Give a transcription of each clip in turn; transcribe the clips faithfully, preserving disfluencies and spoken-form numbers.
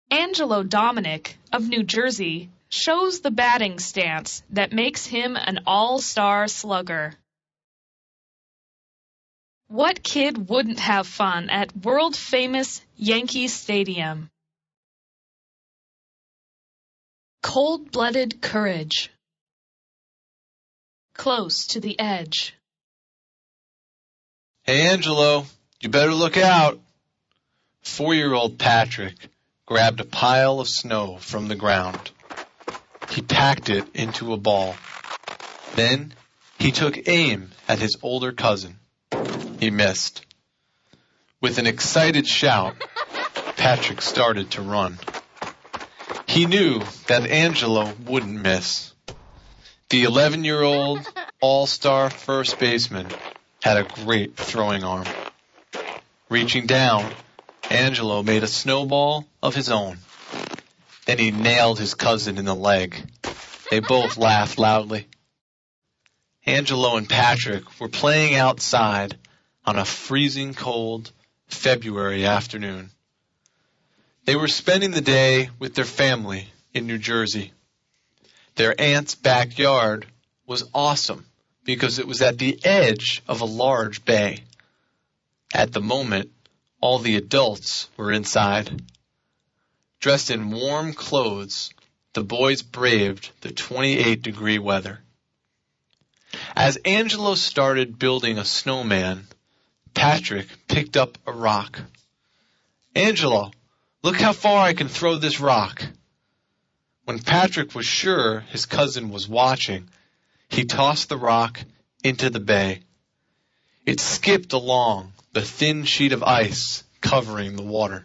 Angelo Dominic of New Jersey shows the batting stance that makes him an all-star slugger. What kid wouldn't have fun at world-famous Yankee Stadium? Cold-blooded courage. Close to the edge. Hey, Angelo, you better look out. Four-year-old Patrick grabbed a pile of snow from the ground. He packed it into a ball. Then he took aim at his older cousin. He missed. With an excited shout, Patrick started to run. He knew that Angelo wouldn't miss. The eleven-year-old all-star first baseman had a great throwing arm. Reaching down, Angelo made a snowball of his own. Then he nailed his cousin in the leg. They both laughed loudly. Angelo and Patrick were playing outside on a freezing cold February afternoon. They were spending the day with their family in New Jersey. Their aunt's backyard was awesome because it was at the edge of a large bay. At the moment, all the adults were inside. Dressed in warm clothes, the boys braved the twenty-eight degree weather. As Angelo started building a snowman, Patrick picked up a rock. Angelo, look how far I can throw this rock. When Patrick was sure his cousin was watching, he tossed the rock into the bay. It skipped along the thin sheet of ice covering the water.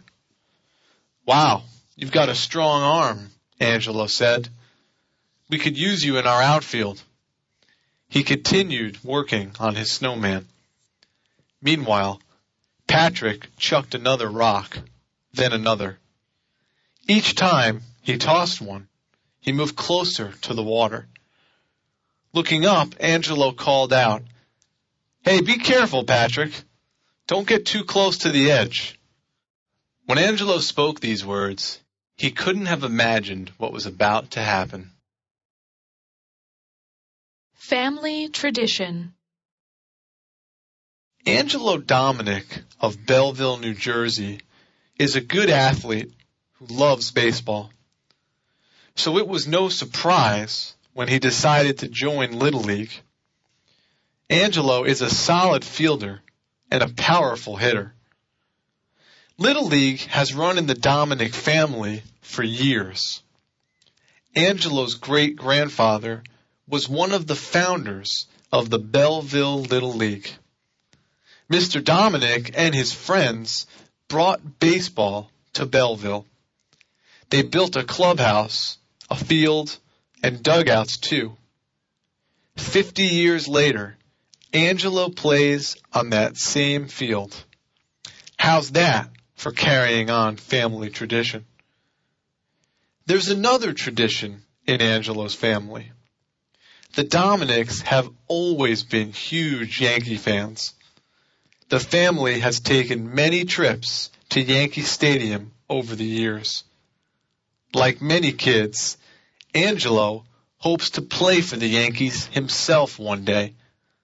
Wow, you've got a strong arm, Angelo said. We could use you in our outfield. He continued working on his snowman. Meanwhile, Patrick chucked another rock, then another. Each time he tossed one, he moved closer to the water. Looking up, Angelo called out, "Hey, be careful, Patrick. Don't get too close to the edge." When Angelo spoke these words, he couldn't have imagined what was about to happen. Family tradition. Angelo Dominic of Belleville, New Jersey, is a good athlete who loves baseball. So it was no surprise when he decided to join Little League. Angelo is a solid fielder and a powerful hitter. Little League has run in the Dominic family for years. Angelo's great-grandfather was one of the founders of the Belleville Little League. Mister Dominic and his friends brought baseball to Belleville. They built a clubhouse, a field, and dugouts too. Fifty years later, Angelo plays on that same field. How's that for carrying on family tradition? There's another tradition in Angelo's family. The Dominics have always been huge Yankee fans. The family has taken many trips to Yankee Stadium over the years. Like many kids, Angelo hopes to play for the Yankees himself one day.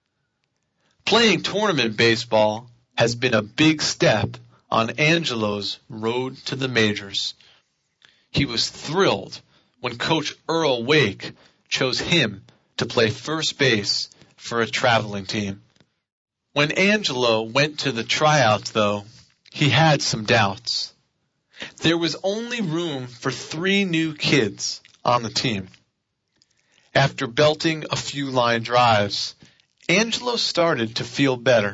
Playing tournament baseball has been a big step on Angelo's road to the majors. He was thrilled when Coach Earl Wake chose him to play first base for a traveling team. When Angelo went to the tryouts, though, he had some doubts. There was only room for three new kids on the team. After belting a few line drives, Angelo started to feel better.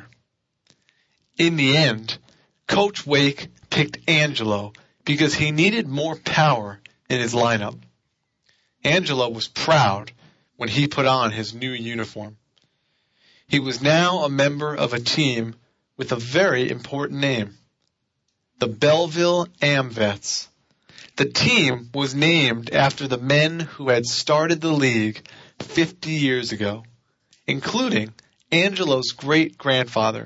In the end, Coach Wake picked Angelo because he needed more power in his lineup. Angelo was proud when he put on his new uniform. He was now a member of a team with a very important name, the Belleville AmVets. The team was named after the men who had started the league fifty years ago, including Angelo's great-grandfather,